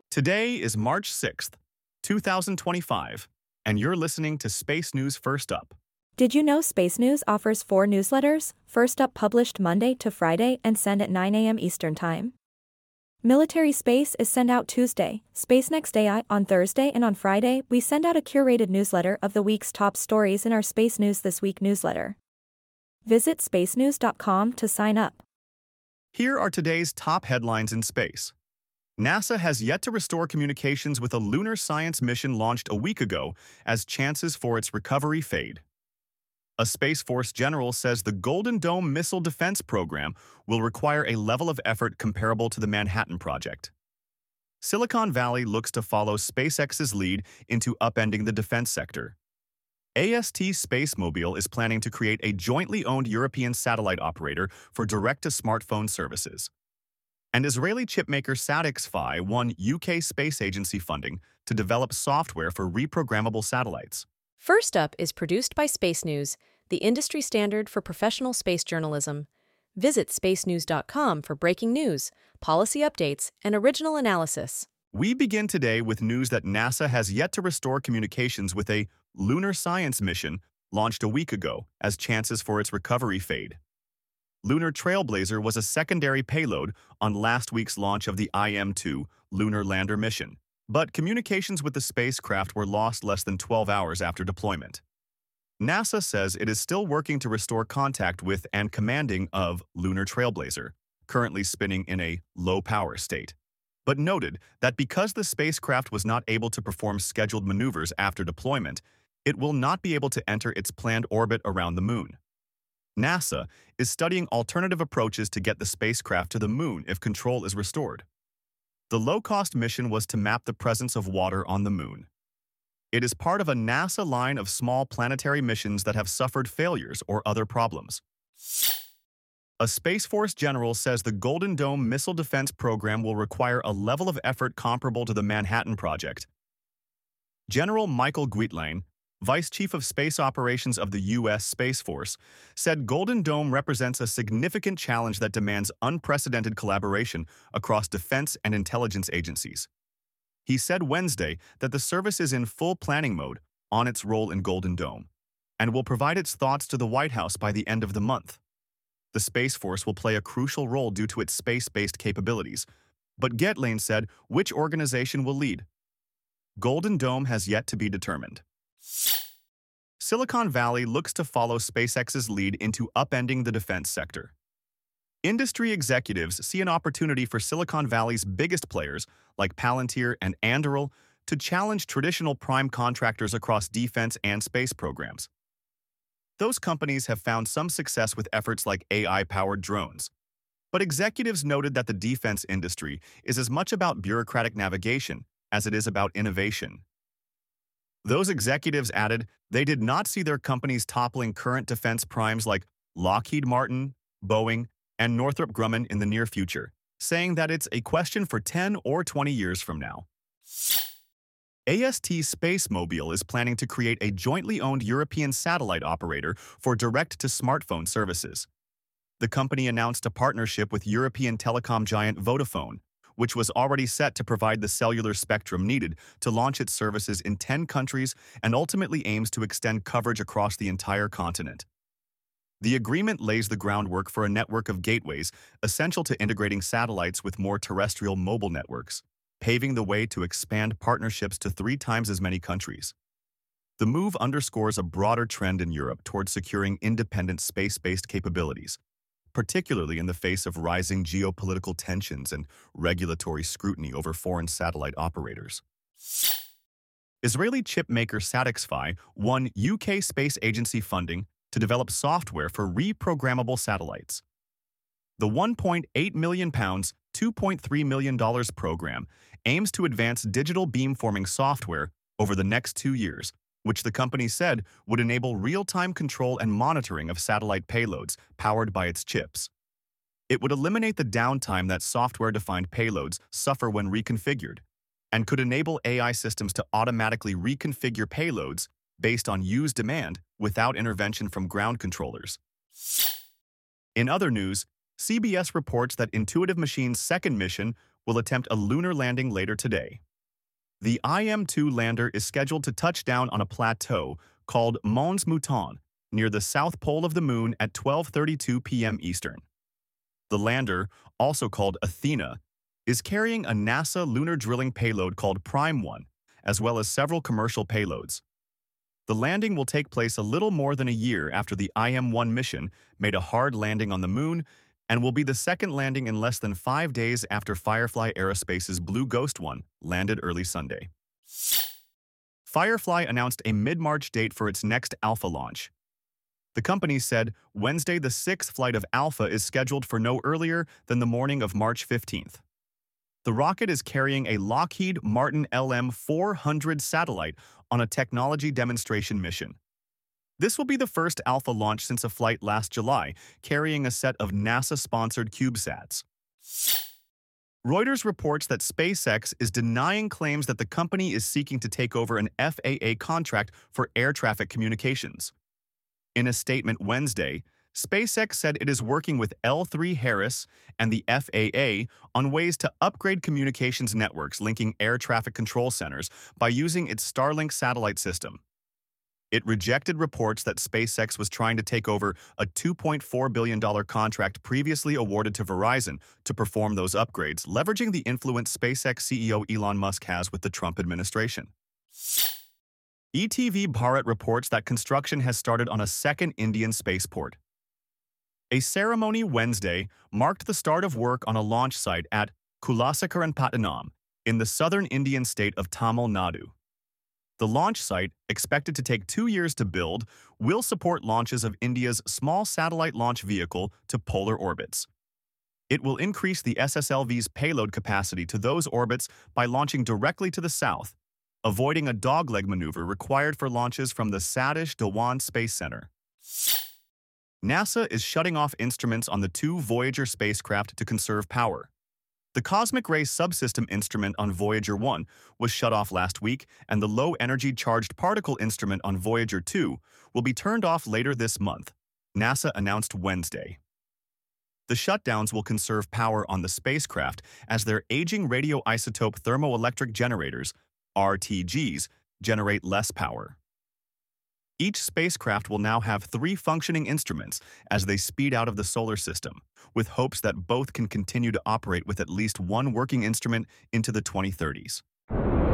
Today is March 6th, 2025, and you're listening to Space News First Up. Did you know Space News offers 4 newsletters, First Up published Monday to Friday and sent at 9 a.m. Eastern Time? Military Space is sent out Tuesday, Space Next AI on Thursday, and on Friday we send out a curated newsletter of the week's top stories in our Space News This Week newsletter. Visit spacenews.com to sign up. Here are today's top headlines in space. NASA has yet to restore communications with a lunar science mission launched a week ago as chances for its recovery fade. A Space Force general says the Golden Dome missile defense program will require a level of effort comparable to the Manhattan Project. Silicon Valley looks to follow SpaceX's lead into upending the defense sector. AST SpaceMobile is planning to create a jointly owned European satellite operator for direct-to-smartphone services. And Israeli chipmaker SatixFy won UK Space Agency funding to develop software for reprogrammable satellites. First Up is produced by Space News, the industry standard for professional space journalism. Visit spacenews.com for breaking news, policy updates, and original analysis. We begin today with news that NASA has yet to restore communications with a lunar science mission launched a week ago as chances for its recovery fade. Lunar Trailblazer was a secondary payload on last week's launch of the IM-2 lunar lander mission, but communications with the spacecraft were lost less than 12 hours after deployment. NASA says it is still working to restore contact with and commanding of Lunar Trailblazer, currently spinning in a low-power state, but noted that because the spacecraft was not able to perform scheduled maneuvers after deployment, it will not be able to enter its planned orbit around the Moon. NASA is studying alternative approaches to get the spacecraft to the Moon if control is restored. The low-cost mission was to map the presence of water on the Moon. It is part of a NASA line of small planetary missions that have suffered failures or other problems. A Space Force general says the Golden Dome missile defense program will require a level of effort comparable to the Manhattan Project. General Michael Guetlein, Vice Chief of Space Operations of the U.S. Space Force, said Golden Dome represents a significant challenge that demands unprecedented collaboration across defense and intelligence agencies. He said Wednesday that the service is in full planning mode on its role in Golden Dome and will provide its thoughts to the White House by the end of the month. The Space Force will play a crucial role due to its space-based capabilities, but Guetlein said which organization will lead. Golden Dome has yet to be determined. Silicon Valley looks to follow SpaceX's lead into upending the defense sector. Industry executives see an opportunity for Silicon Valley's biggest players, like Palantir and Anduril, to challenge traditional prime contractors across defense and space programs. Those companies have found some success with efforts like AI-powered drones. But executives noted that the defense industry is as much about bureaucratic navigation as it is about innovation. Those executives added they did not see their companies toppling current defense primes like Lockheed Martin, Boeing, and Northrop Grumman in the near future, saying that it's a question for 10 or 20 years from now. AST SpaceMobile is planning to create a jointly owned European satellite operator for direct-to-smartphone services. The company announced a partnership with European telecom giant Vodafone, which was already set to provide the cellular spectrum needed to launch its services in 10 countries and ultimately aims to extend coverage across the entire continent. The agreement lays the groundwork for a network of gateways essential to integrating satellites with more terrestrial mobile networks, paving the way to expand partnerships to 3 times as many countries. The move underscores a broader trend in Europe towards securing independent space-based capabilities, particularly in the face of rising geopolitical tensions and regulatory scrutiny over foreign satellite operators. Israeli chipmaker SatixFy won UK Space Agency funding to develop software for reprogrammable satellites. The £1.8 million, $2.3 million program aims to advance digital beamforming software over the next 2 years, which the company said would enable real-time control and monitoring of satellite payloads powered by its chips. It would eliminate the downtime that software-defined payloads suffer when reconfigured, and could enable AI systems to automatically reconfigure payloads based on user demand without intervention from ground controllers. In other news, CBS reports that Intuitive Machines' second mission will attempt a lunar landing later today. The IM-2 lander is scheduled to touch down on a plateau called Mons Mouton near the south pole of the Moon at 12:32 p.m. Eastern. The lander, also called Athena, is carrying a NASA lunar drilling payload called Prime 1, as well as several commercial payloads. The landing will take place a little more than a year after the IM-1 mission made a hard landing on the Moon and will be the second landing in less than 5 days after Firefly Aerospace's Blue Ghost 1 landed early Sunday. Firefly announced a mid-March date for its next Alpha launch. The company said Wednesday the sixth flight of Alpha is scheduled for no earlier than the morning of March 15th. The rocket is carrying a Lockheed Martin LM-400 satellite on a technology demonstration mission. This will be the first Alpha launch since a flight last July, carrying a set of NASA-sponsored CubeSats. Reuters reports that SpaceX is denying claims that the company is seeking to take over an FAA contract for air traffic communications. In a statement Wednesday, SpaceX said it is working with L3Harris and the FAA on ways to upgrade communications networks linking air traffic control centers by using its Starlink satellite system. It rejected reports that SpaceX was trying to take over a $2.4 billion contract previously awarded to Verizon to perform those upgrades, leveraging the influence SpaceX CEO Elon Musk has with the Trump administration. ETV Bharat reports that construction has started on a second Indian spaceport. A ceremony Wednesday marked the start of work on a launch site at Kulasakaranpattanam in the southern Indian state of Tamil Nadu. The launch site, expected to take 2 years to build, will support launches of India's small satellite launch vehicle to polar orbits. It will increase the SSLV's payload capacity to those orbits by launching directly to the south, avoiding a dogleg maneuver required for launches from the Satish Dhawan Space Center. NASA is shutting off instruments on the 2 Voyager spacecraft to conserve power. The Cosmic Ray Subsystem instrument on Voyager 1 was shut off last week, and the Low-Energy Charged Particle instrument on Voyager 2 will be turned off later this month, NASA announced Wednesday. The shutdowns will conserve power on the spacecraft as their aging radioisotope thermoelectric generators, RTGs, generate less power. Each spacecraft will now have 3 functioning instruments as they speed out of the solar system, with hopes that both can continue to operate with at least one working instrument into the 2030s.